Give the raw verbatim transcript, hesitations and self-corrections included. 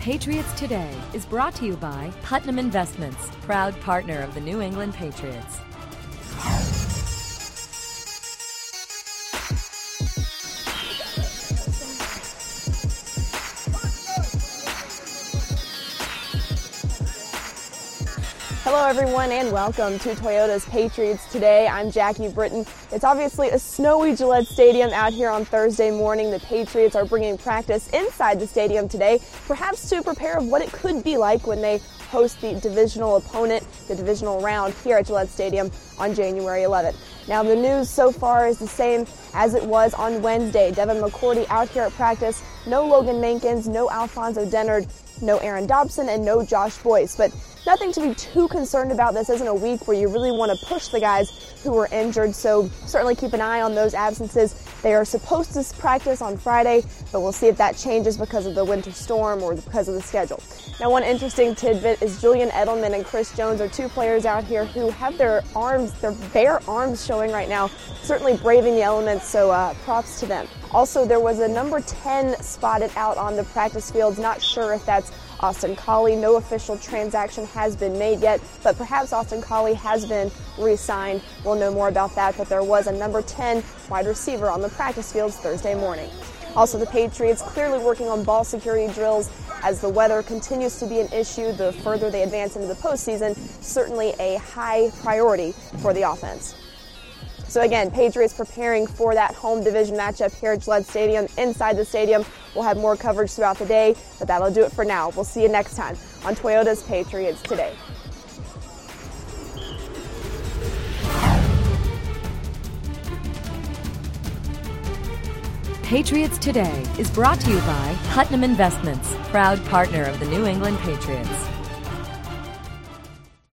Patriots Today is brought to you by Putnam Investments, proud partner of the New England Patriots. Hello everyone and welcome to Toyota's Patriots Today. I'm Jackie Britton. It's obviously a snowy Gillette Stadium out here on Thursday morning. The Patriots are bringing practice inside the stadium today, perhaps to prepare what it could be like when they host the divisional opponent, the divisional round here at Gillette Stadium on January eleventh. Now the news so far is the same as it was on Wednesday. Devin McCourty out here at practice. No Logan Mankins, no Alfonso Dennard, no Aaron Dobson, and no Josh Boyce. But nothing to be too concerned about. This isn't a week where you really want to push the guys who were injured, so certainly keep an eye on those absences. They are supposed to practice on Friday, but we'll see if that changes because of the winter storm or because of the schedule. Now, one interesting tidbit is Julian Edelman and Chris Jones are two players out here who have their arms, their bare arms showing right now, certainly braving the elements, so uh, props to them. Also, there was a number ten spotted out on the practice fields. Not sure if that's Austin Collie. No official transaction has been made yet, but perhaps Austin Collie has been re-signed. We'll know more about that, but there was a number ten wide receiver on the practice fields Thursday morning. Also, the Patriots clearly working on ball security drills as the weather continues to be an issue. The further they advance into the postseason, certainly a high priority for the offense. So again, Patriots preparing for that home division matchup here at Gillette Stadium. Inside the stadium, we'll have more coverage throughout the day, but that'll do it for now. We'll see you next time on Toyota's Patriots Today. Patriots Today is brought to you by Putnam Investments, proud partner of the New England Patriots.